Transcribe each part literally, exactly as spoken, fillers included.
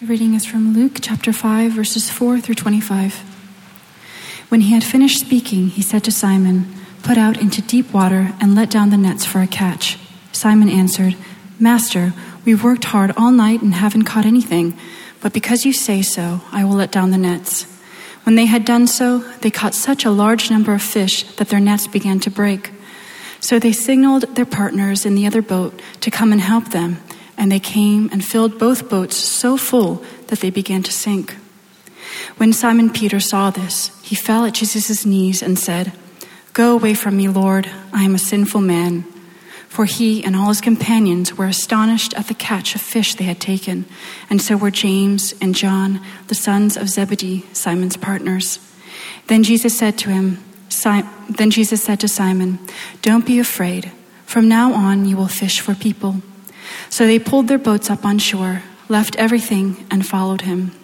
The reading is from Luke chapter five, verses four through twenty-five. When he had finished speaking, he said to Simon, "Put out into deep water and let down the nets for a catch." Simon answered, "Master, we've worked hard all night and haven't caught anything, but because you say so, I will let down the nets." When they had done so, they caught such a large number of fish that their nets began to break. So they signaled their partners in the other boat to come and help them, and they came and filled both boats so full that they began to sink. When Simon Peter saw this, he fell at Jesus' knees and said, "Go away from me, Lord, I am a sinful man." For he and all his companions were astonished at the catch of fish they had taken, and so were James and John, the sons of Zebedee, Simon's partners. Then Jesus said to him, si- Then Jesus said to Simon, "Don't be afraid. From now on you will fish for people." So they pulled their boats up on shore, left everything, and followed him.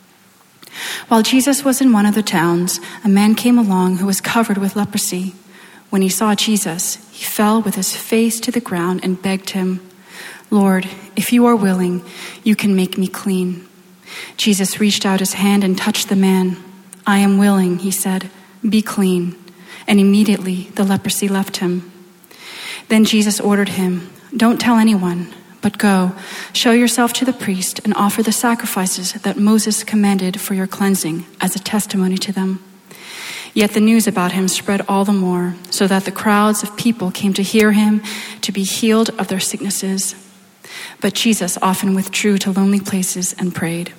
While Jesus was in one of the towns, a man came along who was covered with leprosy. When he saw Jesus, he fell with his face to the ground and begged him, "Lord, if you are willing, you can make me clean." Jesus reached out his hand and touched the man. "I am willing," he said, "be clean." And immediately the leprosy left him. Then Jesus ordered him, "Don't tell anyone, but go, show yourself to the priest and offer the sacrifices that Moses commanded for your cleansing as a testimony to them." Yet the news about him spread all the more, so that the crowds of people came to hear him, to be healed of their sicknesses. But Jesus often withdrew to lonely places and prayed.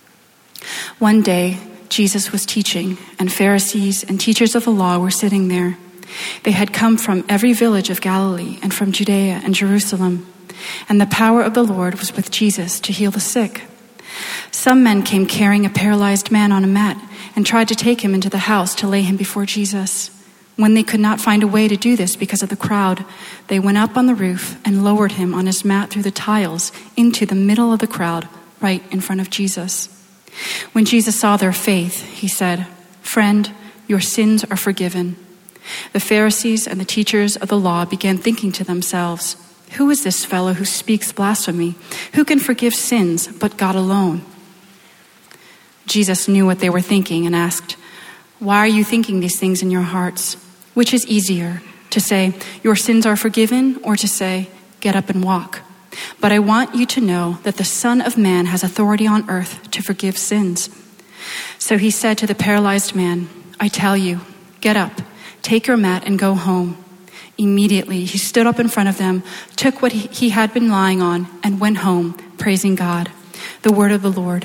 One day, Jesus was teaching, and Pharisees and teachers of the law were sitting there. They had come from every village of Galilee and from Judea and Jerusalem, and the power of the Lord was with Jesus to heal the sick. Some men came carrying a paralyzed man on a mat and tried to take him into the house to lay him before Jesus. When they could not find a way to do this because of the crowd, they went up on the roof and lowered him on his mat through the tiles into the middle of the crowd, right in front of Jesus. When Jesus saw their faith, he said, "Friend, your sins are forgiven." The Pharisees and the teachers of the law began thinking to themselves, "Who is this fellow who speaks blasphemy? Who can forgive sins but God alone?" Jesus knew what they were thinking and asked, "Why are you thinking these things in your hearts? Which is easier, to say, 'Your sins are forgiven,' or to say, 'Get up and walk'? But I want you to know that the Son of Man has authority on earth to forgive sins." So he said to the paralyzed man, "I tell you, get up, take your mat and go home." Immediately he stood up in front of them, took what he, he had been lying on, and went home, praising God. The word of the Lord.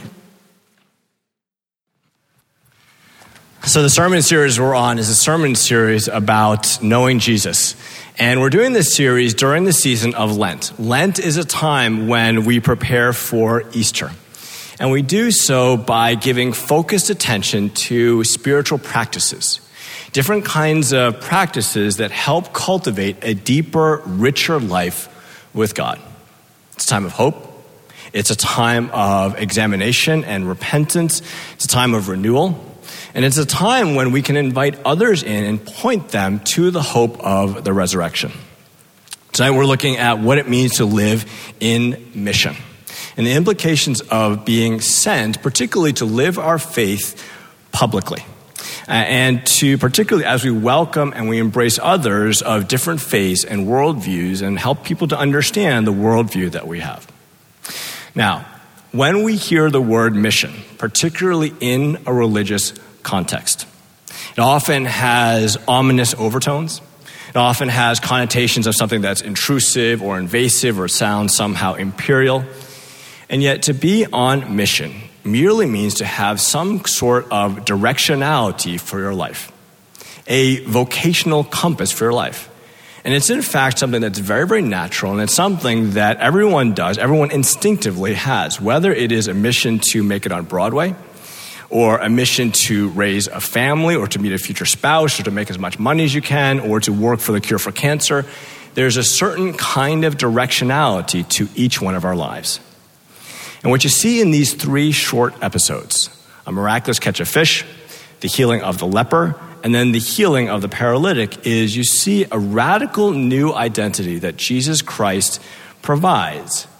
So the sermon series we're on is a sermon series about knowing Jesus. And we're doing this series during the season of Lent. Lent is a time when we prepare for Easter. And we do so by giving focused attention to spiritual practices, different kinds of practices that help cultivate a deeper, richer life with God. It's a time of hope. It's a time of examination and repentance. It's a time of renewal. And it's a time when we can invite others in and point them to the hope of the resurrection. Tonight we're looking at what it means to live in mission and the implications of being sent, particularly to live our faith publicly. Uh, and to particularly as we welcome and we embrace others of different faiths and worldviews and help people to understand the worldview that we have. Now, when we hear the word mission, particularly in a religious context, it often has ominous overtones. It often has connotations of something that's intrusive or invasive or sounds somehow imperial. And yet to be on mission merely means to have some sort of directionality for your life, a vocational compass for your life. And it's in fact something that's very, very natural, and it's something that everyone does, everyone instinctively has, whether it is a mission to make it on Broadway, or a mission to raise a family, or to meet a future spouse, or to make as much money as you can, or to work for the cure for cancer. There's a certain kind of directionality to each one of our lives. And what you see in these three short episodes, a miraculous catch of fish, the healing of the leper, and then the healing of the paralytic, is you see a radical new identity that Jesus Christ provides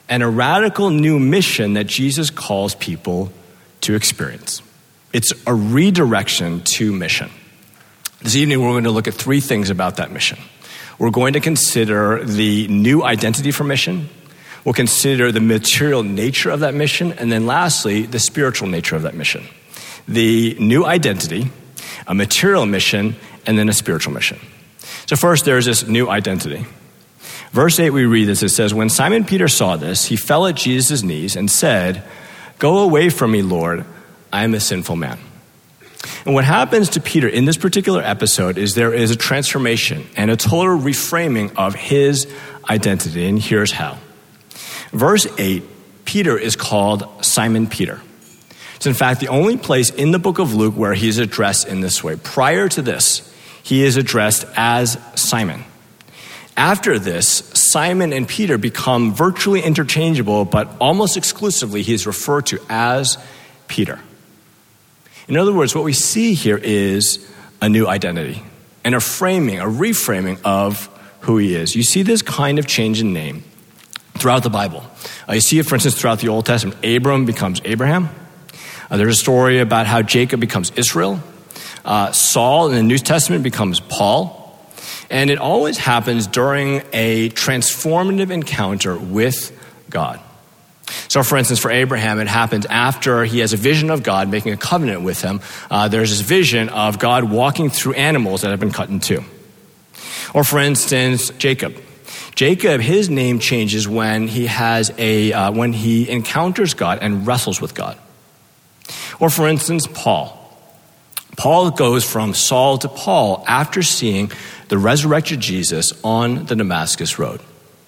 and a radical new mission that Jesus calls people to experience. It's a redirection to mission. This evening, we're going to look at three things about that mission. We're going to consider the new identity for mission. We'll consider the material nature of that mission. And then lastly, the spiritual nature of that mission. The new identity, a material mission, and then a spiritual mission. So first, there's this new identity. Verse eight, we read this. It says, when Simon Peter saw this, he fell at Jesus' knees and said, "Go away from me, Lord. I am a sinful man." And what happens to Peter in this particular episode is there is a transformation and a total reframing of his identity. And here's how. Verse eight, Peter is called Simon Peter. It's in fact the only place in the book of Luke where he is addressed in this way. Prior to this, he is addressed as Simon. After this, Simon and Peter become virtually interchangeable, but almost exclusively he is referred to as Peter. In other words, what we see here is a new identity and a framing, a reframing of who he is. You see this kind of change in name throughout the Bible. Uh, you see it, for instance, throughout the Old Testament. Abram becomes Abraham. Uh, there's a story about how Jacob becomes Israel. Uh, Saul in the New Testament becomes Paul. And it always happens during a transformative encounter with God. So, for instance, for Abraham, it happens after he has a vision of God making a covenant with him. Uh, there's this vision of God walking through animals that have been cut in two. Or, for instance, Jacob. Jacob, his name changes when he has a uh, when he encounters God and wrestles with God. Or, for instance, Paul. Paul goes from Saul to Paul after seeing the resurrected Jesus on the Damascus Road.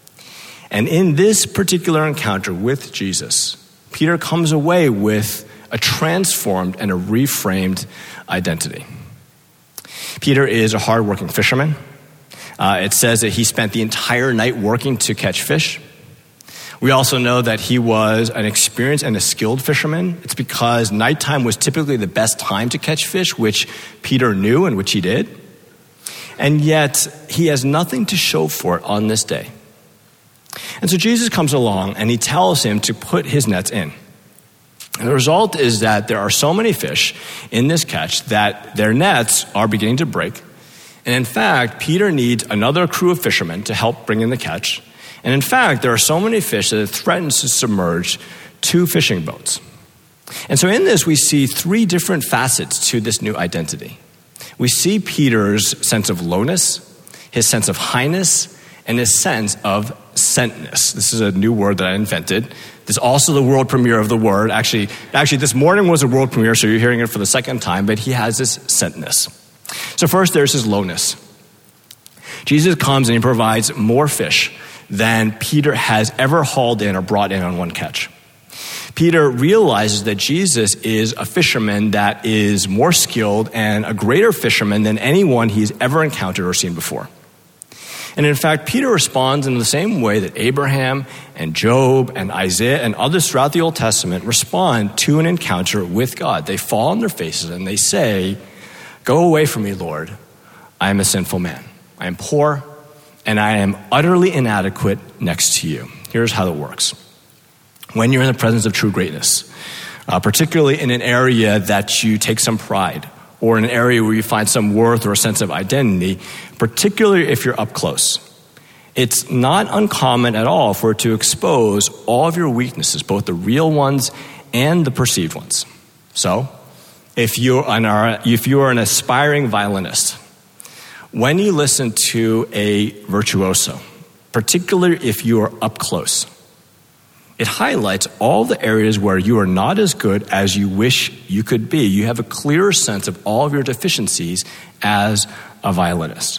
And in this particular encounter with Jesus, Peter comes away with a transformed and a reframed identity. Peter is a hardworking fisherman. Uh, it says that he spent the entire night working to catch fish. We also know that he was an experienced and a skilled fisherman. It's because nighttime was typically the best time to catch fish, which Peter knew and which he did. And yet, he has nothing to show for it on this day. And so Jesus comes along and he tells him to put his nets in. And the result is that there are so many fish in this catch that their nets are beginning to break. And in fact, Peter needs another crew of fishermen to help bring in the catch. And in fact, there are so many fish that it threatens to submerge two fishing boats. And so in this, we see three different facets to this new identity. We see Peter's sense of lowness, his sense of highness, and his sense of sentness. This is a new word that I invented. This is also the world premiere of the word. Actually, actually, this morning was a world premiere, so you're hearing it for the second time, but he has this sentness. So first, there's his lowness. Jesus comes and he provides more fish than Peter has ever hauled in or brought in on one catch. Peter realizes that Jesus is a fisherman that is more skilled and a greater fisherman than anyone he's ever encountered or seen before. And in fact, Peter responds in the same way that Abraham and Job and Isaiah and others throughout the Old Testament respond to an encounter with God. They fall on their faces and they say, "Go away from me, Lord. I am a sinful man. I am poor and I am utterly inadequate next to you." Here's how it works. When you're in the presence of true greatness, uh, particularly in an area that you take some pride, or in an area where you find some worth or a sense of identity, particularly if you're up close, it's not uncommon at all for it to expose all of your weaknesses, both the real ones and the perceived ones. So, if you're an, if you are an aspiring violinist, when you listen to a virtuoso, particularly if you are up close, it highlights all the areas where you are not as good as you wish you could be. You have a clearer sense of all of your deficiencies as a violinist.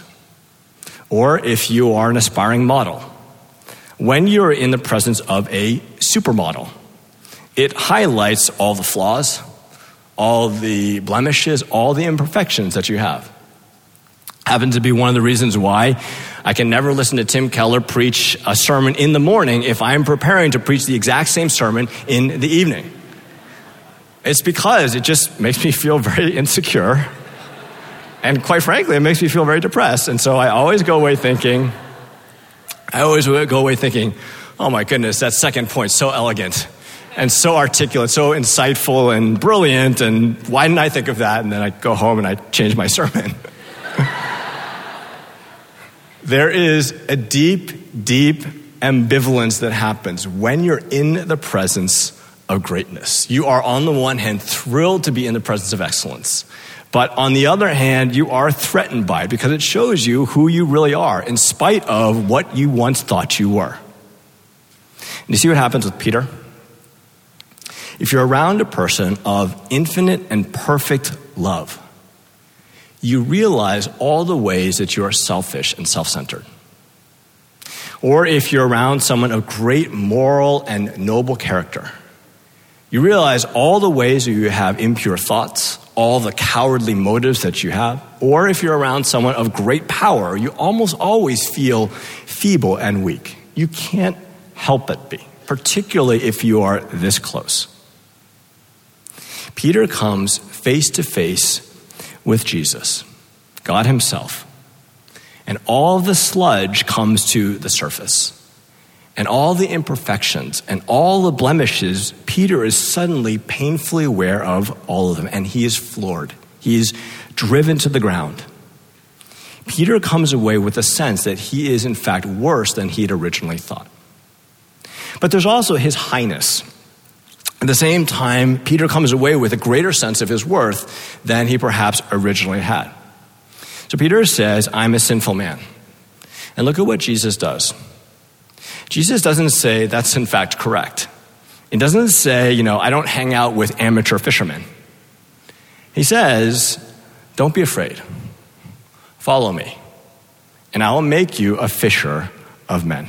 Or if you are an aspiring model, when you're in the presence of a supermodel, it highlights all the flaws, all the blemishes, all the imperfections that you have. Happens to be one of the reasons why I can never listen to Tim Keller preach a sermon in the morning if I'm preparing to preach the exact same sermon in the evening. It's because it just makes me feel very insecure. And quite frankly, it makes me feel very depressed. And so I always go away thinking, I always go away thinking, Oh my goodness, that second point, so elegant and so articulate, so insightful and brilliant, and why didn't I think of that? And then I go home and I change my sermon. There is a deep, deep ambivalence that happens when you're in the presence of greatness. You are, on the one hand, thrilled to be in the presence of excellence. But on the other hand, you are threatened by it because it shows you who you really are in spite of what you once thought you were. And you see what happens with Peter? If you're around a person of infinite and perfect love, you realize all the ways that you are selfish and self-centered. Or if you're around someone of great moral and noble character, you realize all the ways that you have impure thoughts, all the cowardly motives that you have. Or if you're around someone of great power, you almost always feel feeble and weak. You can't help but be, particularly if you are this close. Peter comes face to face with Jesus, God himself. And all the sludge comes to the surface. And all the imperfections and all the blemishes, Peter is suddenly painfully aware of all of them. And he is floored. He is driven to the ground. Peter comes away with a sense that he is in fact worse than he had originally thought. But there's also his highness. At the same time, Peter comes away with a greater sense of his worth than he perhaps originally had. So Peter says, I'm a sinful man. And look at what Jesus does. Jesus doesn't say that's in fact correct. It doesn't say, you know, I don't hang out with amateur fishermen. He says, don't be afraid. Follow me, and I will make you a fisher of men.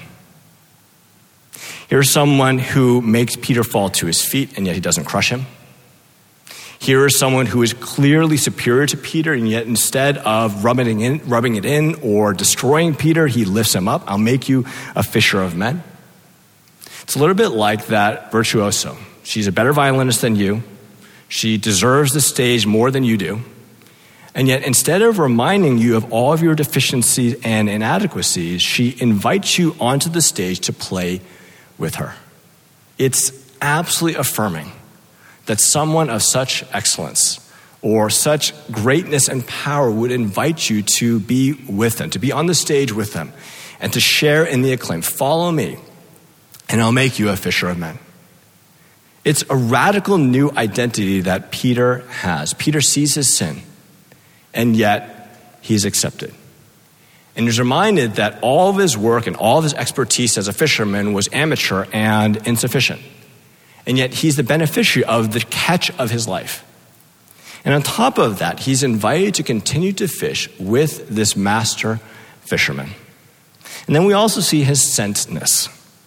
Here's someone who makes Peter fall to his feet, and yet he doesn't crush him. Here is someone who is clearly superior to Peter, and yet instead of rubbing it in, rubbing it in or destroying Peter, he lifts him up. I'll make you a fisher of men. It's a little bit like that virtuoso. She's a better violinist than you. She deserves the stage more than you do. And yet instead of reminding you of all of your deficiencies and inadequacies, she invites you onto the stage to play with her. It's absolutely affirming that someone of such excellence or such greatness and power would invite you to be with them, to be on the stage with them, and to share in the acclaim. Follow me, and I'll make you a fisher of men. It's a radical new identity that Peter has. Peter sees his sin, and yet he's accepted. And he's reminded that all of his work and all of his expertise as a fisherman was amateur and insufficient. And yet he's the beneficiary of the catch of his life. And on top of that, he's invited to continue to fish with this master fisherman. And then we also see his sentness.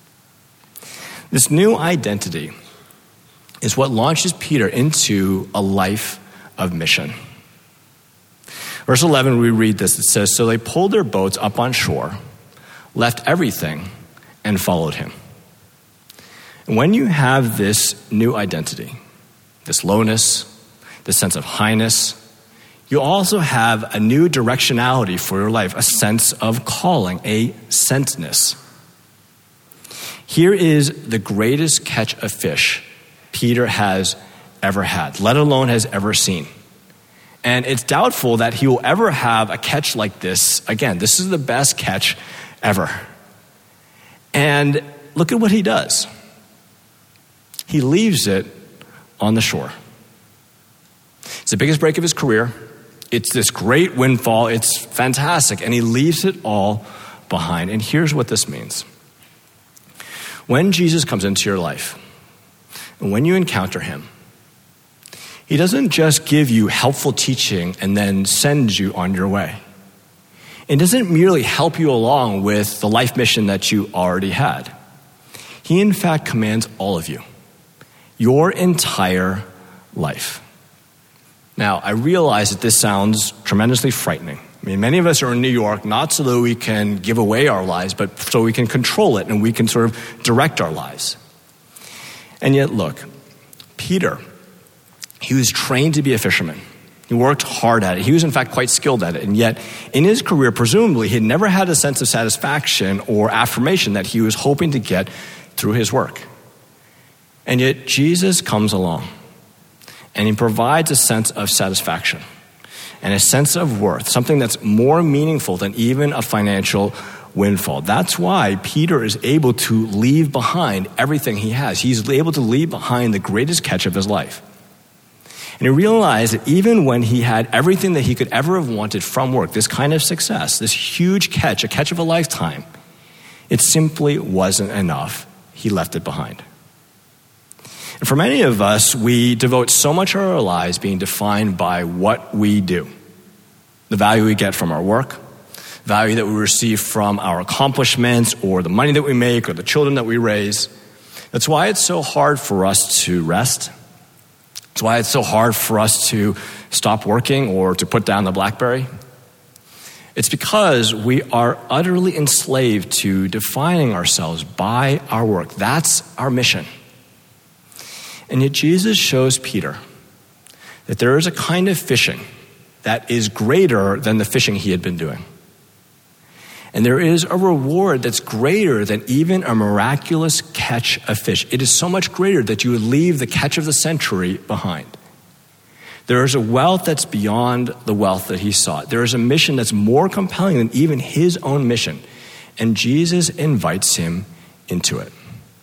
This new identity is what launches Peter into a life of mission. Verse eleven, we read this. It says, so they pulled their boats up on shore, left everything, and followed him. And when you have this new identity, this lowness, this sense of highness, you also have a new directionality for your life, a sense of calling, a sentness. Here is the greatest catch of fish Peter has ever had, let alone has ever seen. And it's doubtful that he will ever have a catch like this again. This is the best catch ever. And look at what he does. He leaves it on the shore. It's the biggest break of his career. It's this great windfall. It's fantastic. And he leaves it all behind. And here's what this means. When Jesus comes into your life, and when you encounter him, he doesn't just give you helpful teaching and then send you on your way. It doesn't merely help you along with the life mission that you already had. He, in fact, commands all of you, your entire life. Now, I realize that this sounds tremendously frightening. I mean, many of us are in New York, not so that we can give away our lives, but so we can control it and we can sort of direct our lives. And yet, look, Peter, he was trained to be a fisherman. He worked hard at it. He was, in fact, quite skilled at it. And yet, in his career, presumably, he had never had a sense of satisfaction or affirmation that he was hoping to get through his work. And yet, Jesus comes along, and he provides a sense of satisfaction and a sense of worth, something that's more meaningful than even a financial windfall. That's why Peter is able to leave behind everything he has. He's able to leave behind the greatest catch of his life. And he realized that even when he had everything that he could ever have wanted from work, this kind of success, this huge catch, a catch of a lifetime, it simply wasn't enough. He left it behind. And for many of us, we devote so much of our lives being defined by what we do. The value we get from our work, value that we receive from our accomplishments, or the money that we make, or the children that we raise. That's why it's so hard for us to rest. It's why it's so hard for us to stop working or to put down the BlackBerry. It's because we are utterly enslaved to defining ourselves by our work. That's our mission. And yet Jesus shows Peter that there is a kind of fishing that is greater than the fishing he had been doing. And there is a reward that's greater than even a miraculous catch of fish. It is so much greater that you would leave the catch of the century behind. There is a wealth that's beyond the wealth that he sought. There is a mission that's more compelling than even his own mission. And Jesus invites him into it.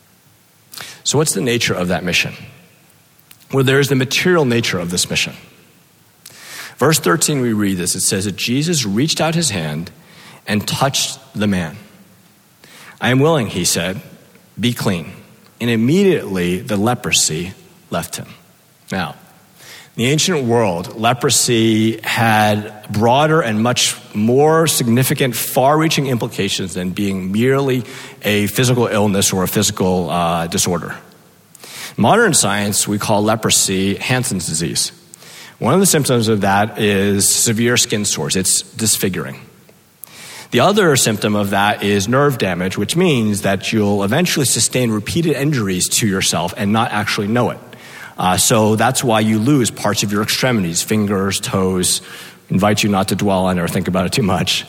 So what's the nature of that mission? Well, there's the material nature of this mission. Verse thirteen, we read this. It says that Jesus reached out his hand and touched the man. I am willing, he said, be clean. And immediately the leprosy left him. Now, in the ancient world, leprosy had broader and much more significant, far-reaching implications than being merely a physical illness or a physical uh, disorder. Modern science, we call leprosy Hansen's disease. One of the symptoms of that is severe skin sores. It's disfiguring. The other symptom of that is nerve damage, which means that you'll eventually sustain repeated injuries to yourself and not actually know it. Uh, so that's why you lose parts of your extremities, fingers, toes. I invite you not to dwell on it or think about it too much.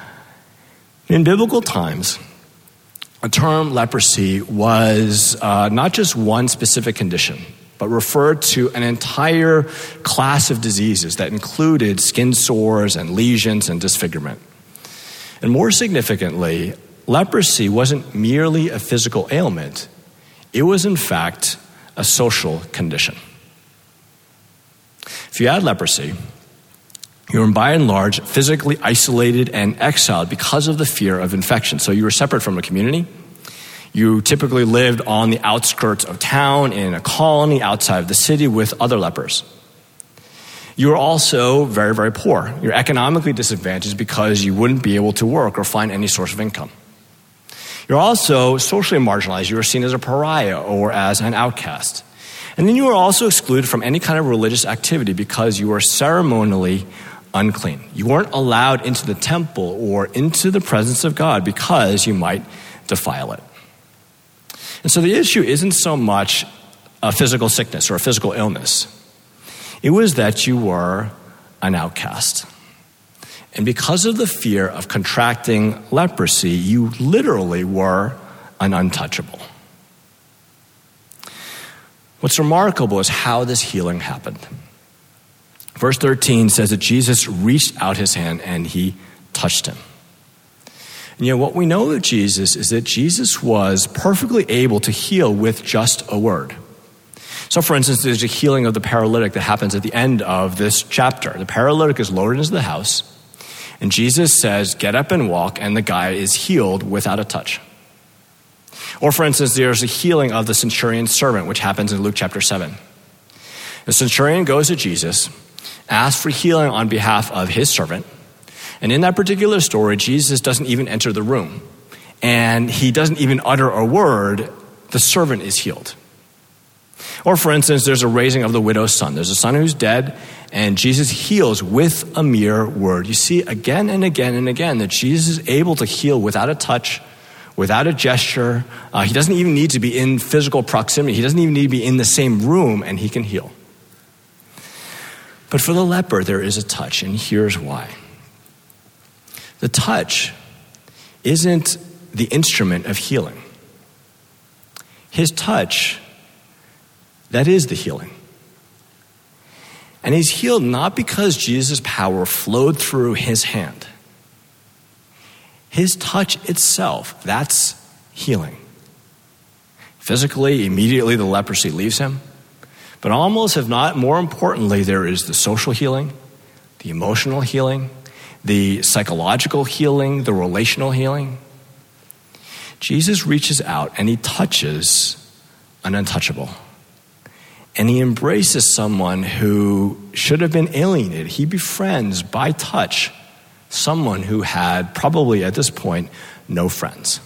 In biblical times, the term leprosy was uh, not just one specific condition, but referred to an entire class of diseases that included skin sores and lesions and disfigurement. And more significantly, leprosy wasn't merely a physical ailment. It was, in fact, a social condition. If you had leprosy, you were by and large physically isolated and exiled because of the fear of infection. So you were separate from the community. You typically lived on the outskirts of town in a colony outside of the city with other lepers. You were also very, very poor. You're economically disadvantaged because you wouldn't be able to work or find any source of income. You're also socially marginalized. You were seen as a pariah or as an outcast. And then you were also excluded from any kind of religious activity because you were ceremonially unclean. You weren't allowed into the temple or into the presence of God because you might defile it. And so the issue isn't so much a physical sickness or a physical illness. It was that you were an outcast. And because of the fear of contracting leprosy, you literally were an untouchable. What's remarkable is how this healing happened. Verse thirteen says that Jesus reached out his hand and he touched him. And you know, what we know of Jesus is that Jesus was perfectly able to heal with just a word. So, for instance, there's a healing of the paralytic that happens at the end of this chapter. The paralytic is lowered into the house, and Jesus says, get up and walk, and the guy is healed without a touch. Or, for instance, there's a healing of the centurion's servant, which happens in Luke chapter seven. The centurion goes to Jesus, asks for healing on behalf of his servant, and in that particular story, Jesus doesn't even enter the room, and he doesn't even utter a word. The servant is healed. Or, for instance, there's a raising of the widow's son. There's a son who's dead, and Jesus heals with a mere word. You see again and again and again that Jesus is able to heal without a touch, without a gesture. Uh, he doesn't even need to be in physical proximity. He doesn't even need to be in the same room, and he can heal. But for the leper, there is a touch, and here's why. The touch isn't the instrument of healing. His touch, that is the healing. And he's healed not because Jesus' power flowed through his hand. His touch itself, that's healing. Physically, immediately the leprosy leaves him. But almost, if not more importantly, there is the social healing, the emotional healing, the psychological healing, the relational healing. Jesus reaches out and he touches an untouchable. And he embraces someone who should have been alienated. He befriends by touch someone who had probably at this point no friends.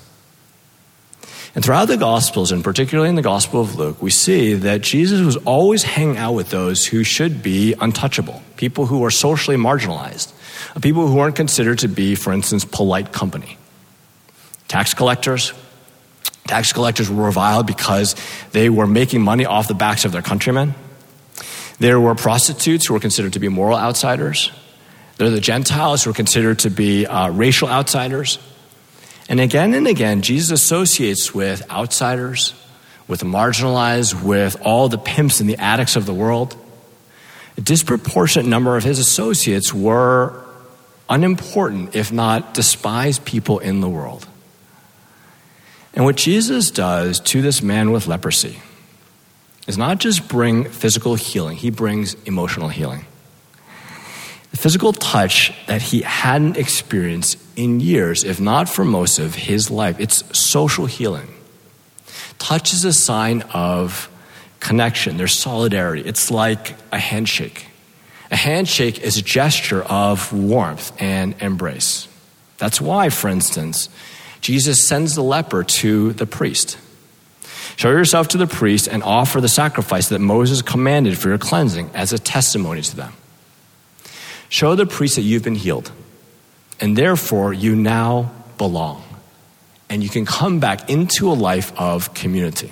And throughout the Gospels, and particularly in the Gospel of Luke, we see that Jesus was always hanging out with those who should be untouchable, people who are socially marginalized, people who aren't considered to be, for instance, polite company. Tax collectors. Tax collectors were reviled because they were making money off the backs of their countrymen. There were prostitutes who were considered to be moral outsiders. There are the Gentiles who were considered to be uh, racial outsiders. And again and again, Jesus associates with outsiders, with the marginalized, with all the pimps and the addicts of the world. A disproportionate number of his associates were unimportant, if not despised people in the world. And what Jesus does to this man with leprosy is not just bring physical healing, he brings emotional healing. The physical touch that he hadn't experienced in years, if not for most of his life, it's social healing. Touch is a sign of connection, there's solidarity. It's like a handshake. A handshake is a gesture of warmth and embrace. That's why, for instance, Jesus sends the leper to the priest. Show yourself to the priest and offer the sacrifice that Moses commanded for your cleansing as a testimony to them. Show the priest that you've been healed, and therefore you now belong, and you can come back into a life of community.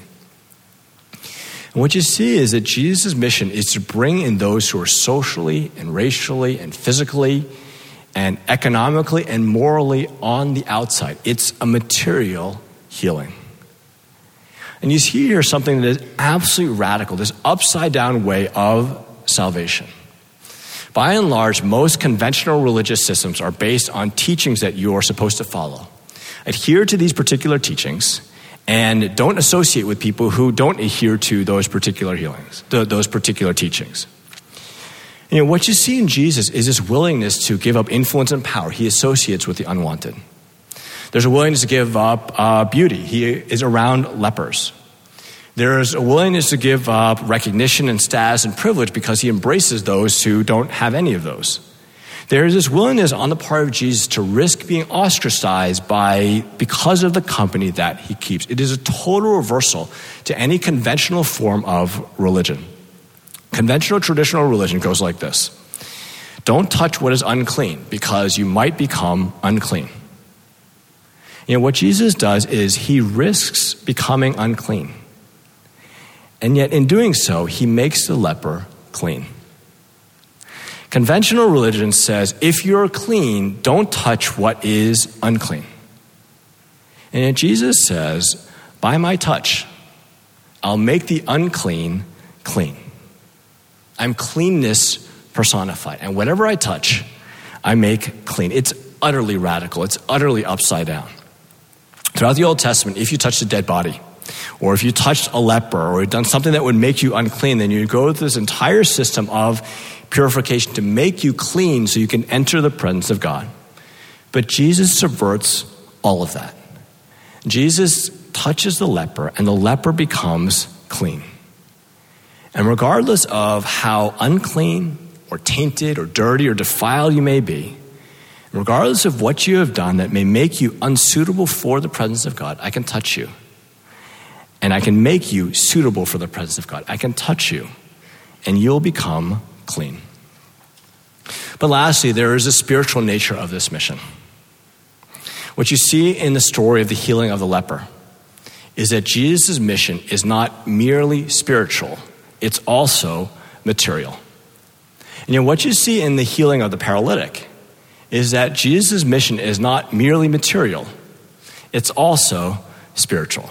And what you see is that Jesus' mission is to bring in those who are socially and racially and physically and economically and morally on the outside. It's a material healing. And you see here something that is absolutely radical, this upside down way of salvation. By and large, most conventional religious systems are based on teachings that you are supposed to follow. Adhere to these particular teachings and don't associate with people who don't adhere to those particular healings, those particular teachings. You know, what you see in Jesus is this willingness to give up influence and power. He associates with the unwanted. There's a willingness to give up uh, beauty. He is around lepers. There is a willingness to give up recognition and status and privilege because he embraces those who don't have any of those. There is this willingness on the part of Jesus to risk being ostracized by because of the company that he keeps. It is a total reversal to any conventional form of religion. Conventional traditional religion goes like this. Don't touch what is unclean because you might become unclean. You know, what Jesus does is he risks becoming unclean. And yet in doing so, he makes the leper clean. Conventional religion says, if you're clean, don't touch what is unclean. And yet Jesus says, by my touch, I'll make the unclean clean. I'm cleanness personified. And whatever I touch, I make clean. It's utterly radical. It's utterly upside down. Throughout the Old Testament, if you touched a dead body, or if you touched a leper, or had done something that would make you unclean, then you go through this entire system of purification to make you clean so you can enter the presence of God. But Jesus subverts all of that. Jesus touches the leper, and the leper becomes clean. And regardless of how unclean or tainted or dirty or defiled you may be, regardless of what you have done that may make you unsuitable for the presence of God, I can touch you. And I can make you suitable for the presence of God. I can touch you, and you'll become clean. But lastly, there is a spiritual nature of this mission. What you see in the story of the healing of the leper is that Jesus' mission is not merely spiritual, it's also material. And you know, what you see in the healing of the paralytic is that Jesus' mission is not merely material, it's also spiritual.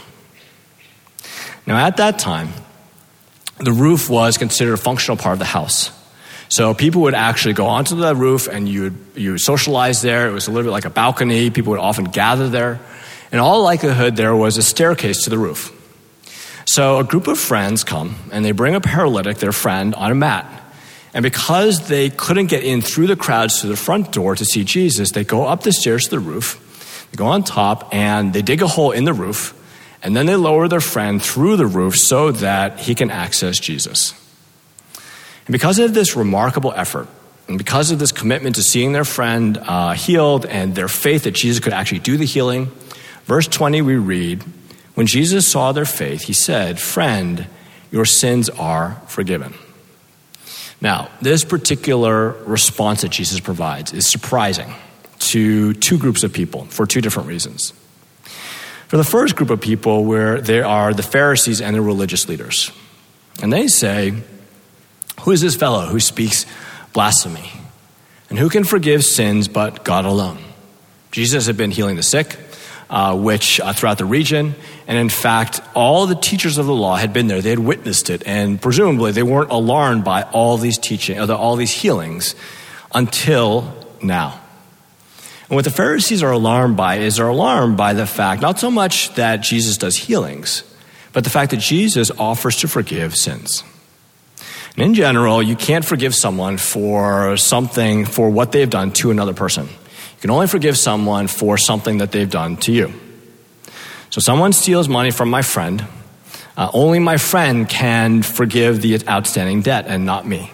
Now, at that time, the roof was considered a functional part of the house. So people would actually go onto the roof and you would, you would socialize there. It was a little bit like a balcony. People would often gather there. In all likelihood, there was a staircase to the roof. So a group of friends come and they bring a paralytic, their friend, on a mat. And because they couldn't get in through the crowds to the front door to see Jesus, they go up the stairs to the roof, they go on top, and they dig a hole in the roof, and then they lower their friend through the roof so that he can access Jesus. And because of this remarkable effort, and because of this commitment to seeing their friend uh, healed and their faith that Jesus could actually do the healing, verse twenty we read, when Jesus saw their faith, he said, "Friend, your sins are forgiven." Now, this particular response that Jesus provides is surprising to two groups of people for two different reasons. For the first group of people, where they are the Pharisees and the religious leaders. And they say, "Who is this fellow who speaks blasphemy? And who can forgive sins but God alone?" Jesus had been healing the sick, uh, which uh, throughout the region. And in fact, all the teachers of the law had been there. They had witnessed it. And presumably they weren't alarmed by all these teaching, all these healings until now. And what the Pharisees are alarmed by is they're alarmed by the fact, not so much that Jesus does healings, but the fact that Jesus offers to forgive sins. And in general, you can't forgive someone for something, for what they've done to another person. You can only forgive someone for something that they've done to you. So someone steals money from my friend, uh, only my friend can forgive the outstanding debt and not me.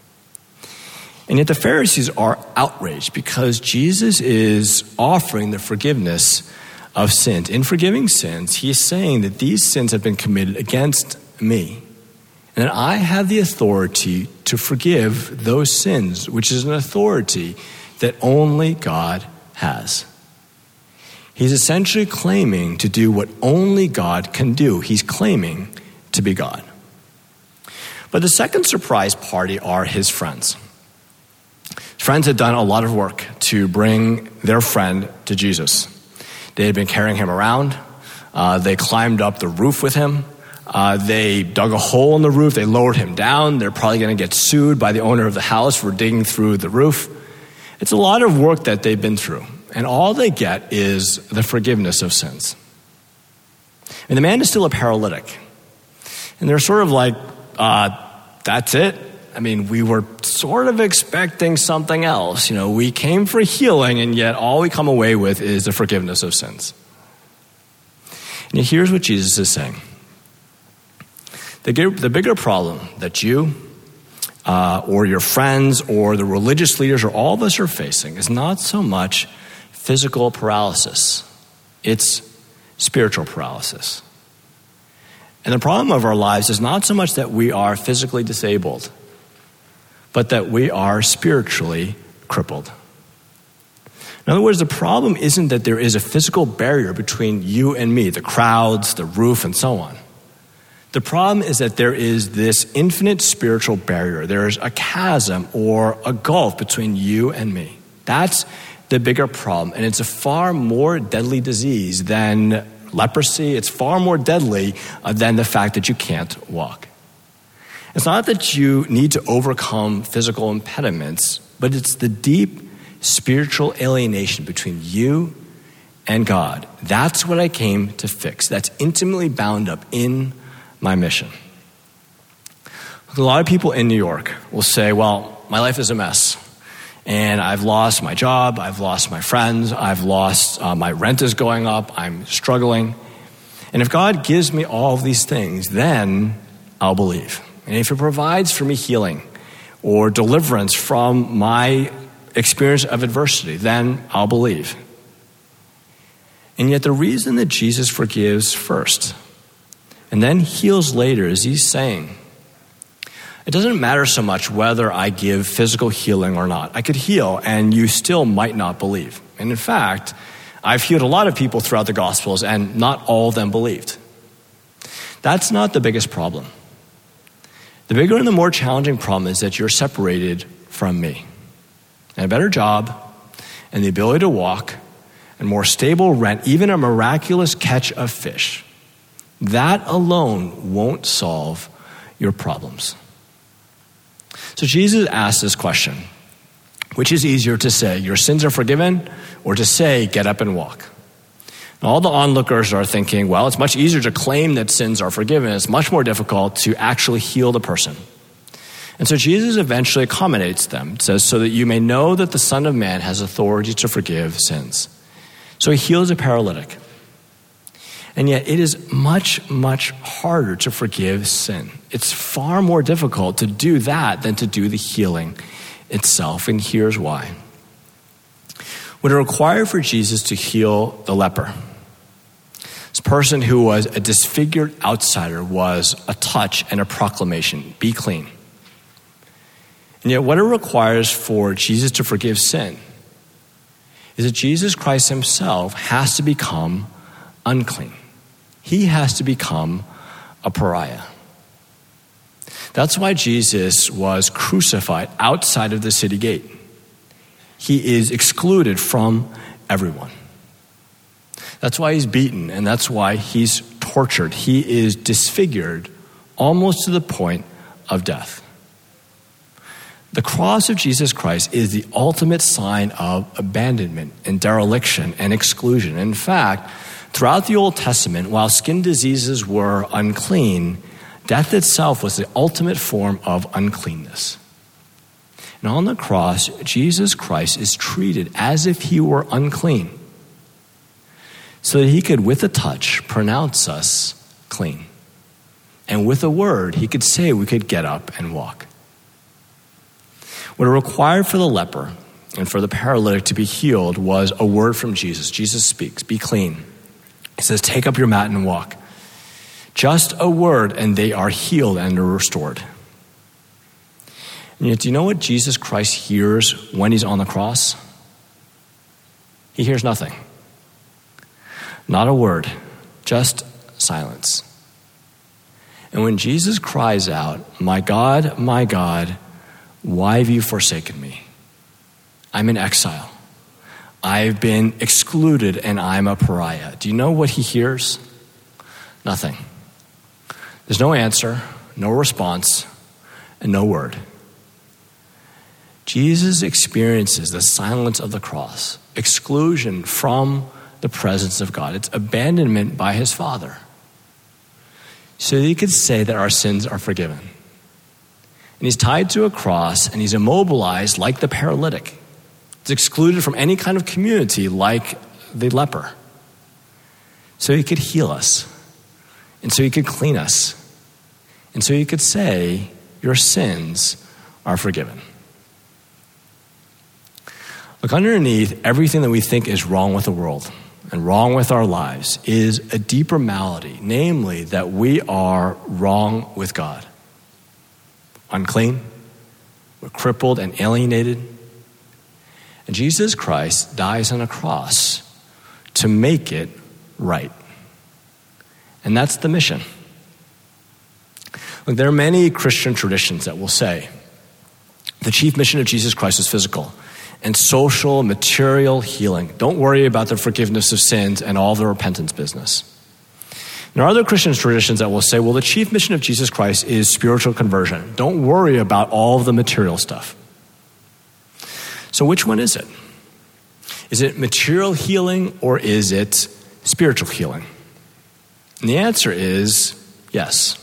And yet the Pharisees are outraged because Jesus is offering the forgiveness of sins. In forgiving sins, he is saying that these sins have been committed against me, and that I have the authority to forgive those sins, which is an authority that only God has. He's essentially claiming to do what only God can do. He's claiming to be God. But the second surprise party are his friends. His friends had done a lot of work to bring their friend to Jesus. They had been carrying him around. Uh, they climbed up the roof with him. Uh, they dug a hole in the roof. They lowered him down. They're probably going to get sued by the owner of the house for digging through the roof. It's a lot of work that they've been through. And all they get is the forgiveness of sins. And the man is still a paralytic. And they're sort of like, uh, that's it? I mean, we were sort of expecting something else. You know, we came for healing, and yet all we come away with is the forgiveness of sins. And here's what Jesus is saying. The, the bigger problem that you uh, or your friends or the religious leaders or all of us are facing is not so much physical paralysis. It's spiritual paralysis. And the problem of our lives is not so much that we are physically disabled, but that we are spiritually crippled. In other words, the problem isn't that there is a physical barrier between you and me, the crowds, the roof, and so on. The problem is that there is this infinite spiritual barrier. There is a chasm or a gulf between you and me. That's the bigger problem, and it's a far more deadly disease than leprosy. It's far more deadly uh, than the fact that you can't walk. It's not that you need to overcome physical impediments, but it's the deep spiritual alienation between you and God. That's what I came to fix. That's intimately bound up in my mission. A lot of people in New York will say, well, my life is a mess. And I've lost my job, I've lost my friends, I've lost, uh, my rent is going up, I'm struggling. And if God gives me all of these things, then I'll believe. And if he provides for me healing or deliverance from my experience of adversity, then I'll believe. And yet the reason that Jesus forgives first and then heals later is he's saying, it doesn't matter so much whether I give physical healing or not. I could heal and you still might not believe. And in fact, I've healed a lot of people throughout the Gospels and not all of them believed. That's not the biggest problem. The bigger and the more challenging problem is that you're separated from me. And a better job, and the ability to walk, and more stable rent, even a miraculous catch of fish. That alone won't solve your problems. So Jesus asked this question: which is easier to say, your sins are forgiven, or to say, get up and walk? And all the onlookers are thinking, well, it's much easier to claim that sins are forgiven. It's much more difficult to actually heal the person. And so Jesus eventually accommodates them. It says, so that you may know that the Son of Man has authority to forgive sins. So he heals a paralytic. And yet it is much, much harder to forgive sin. It's far more difficult to do that than to do the healing itself. And here's why. What it required for Jesus to heal the leper, this person who was a disfigured outsider, was a touch and a proclamation: be clean. And yet what it requires for Jesus to forgive sin is that Jesus Christ himself has to become unclean. He has to become a pariah. That's why Jesus was crucified outside of the city gate. He is excluded from everyone. That's why he's beaten, and that's why he's tortured. He is disfigured almost to the point of death. The cross of Jesus Christ is the ultimate sign of abandonment and dereliction and exclusion. In fact, throughout the Old Testament, while skin diseases were unclean, death itself was the ultimate form of uncleanness. And on the cross, Jesus Christ is treated as if he were unclean, so that he could, with a touch, pronounce us clean. And with a word, he could say we could get up and walk. What it required for the leper and for the paralytic to be healed was a word from Jesus. Jesus speaks, be clean. He says, take up your mat and walk. Just a word, and they are healed and are restored. And yet, do you know what Jesus Christ hears when he's on the cross? He hears nothing. Not a word, just silence. And when Jesus cries out, my God, my God, why have you forsaken me? I'm in exile. I've been excluded and I'm a pariah. Do you know what he hears? Nothing. There's no answer, no response, and no word. Jesus experiences the silence of the cross, exclusion from the presence of God. It's abandonment by his Father. So that he could say that our sins are forgiven. And he's tied to a cross and he's immobilized like the paralytic. He's excluded from any kind of community like the leper. So he could heal us. And so he could clean us. And so he could say, your sins are forgiven. Look, underneath everything that we think is wrong with the world and wrong with our lives is a deeper malady, namely that we are wrong with God. Unclean, we're crippled and alienated. And Jesus Christ dies on a cross to make it right. And that's the mission. Look, there are many Christian traditions that will say the chief mission of Jesus Christ is physical and social, material healing. Don't worry about the forgiveness of sins and all the repentance business. There are other Christian traditions that will say, well, the chief mission of Jesus Christ is spiritual conversion. Don't worry about all of the material stuff. So which one is it? Is it material healing or is it spiritual healing? And the answer is yes.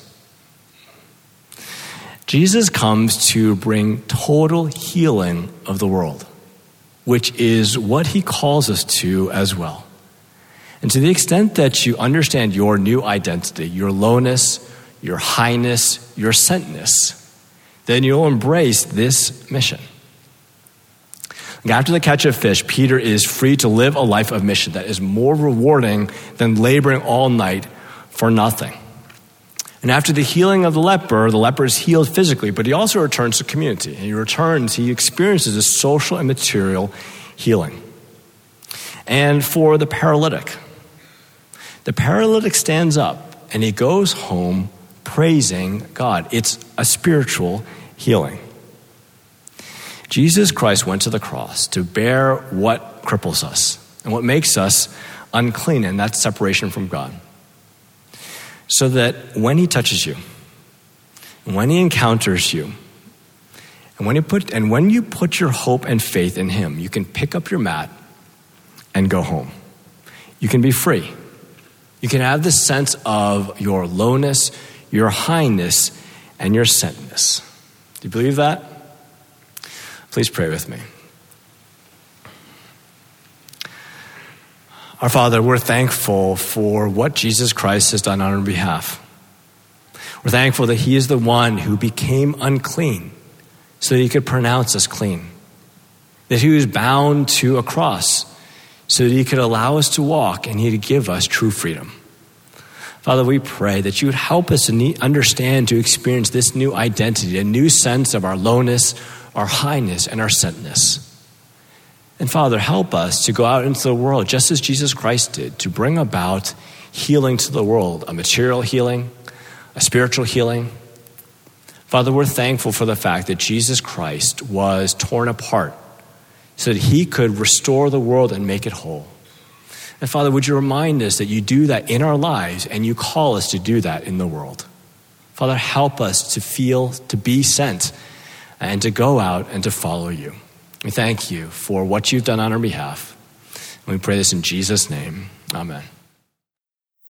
Jesus comes to bring total healing of the world, which is what he calls us to as well. And to the extent that you understand your new identity, your lowness, your highness, your sentness, then you'll embrace this mission. And after the catch of fish, Peter is free to live a life of mission that is more rewarding than laboring all night for nothing. And after the healing of the leper, the leper is healed physically, but he also returns to community. He returns, he experiences a social and material healing. And for the paralytic, the paralytic stands up and he goes home praising God. It's a spiritual healing. Jesus Christ went to the cross to bear what cripples us and what makes us unclean, and that's separation from God. So that when he touches you, and when he encounters you, and when you put and when you put your hope and faith in him, you can pick up your mat and go home. You can be free. You can have this sense of your lowness, your highness, and your sentness. Do you believe that? Please pray with me. Our Father, we're thankful for what Jesus Christ has done on our behalf. We're thankful that he is the one who became unclean so that he could pronounce us clean. That he was bound to a cross so that he could allow us to walk and he could give us true freedom. Father, we pray that you would help us to understand, to experience this new identity, a new sense of our lowness, our highness, and our sentness. And Father, help us to go out into the world just as Jesus Christ did, to bring about healing to the world, a material healing, a spiritual healing. Father, we're thankful for the fact that Jesus Christ was torn apart so that he could restore the world and make it whole. And Father, would you remind us that you do that in our lives and you call us to do that in the world. Father, help us to feel, to be sent, and to go out and to follow you. We thank you for what you've done on our behalf. And we pray this in Jesus' name. Amen.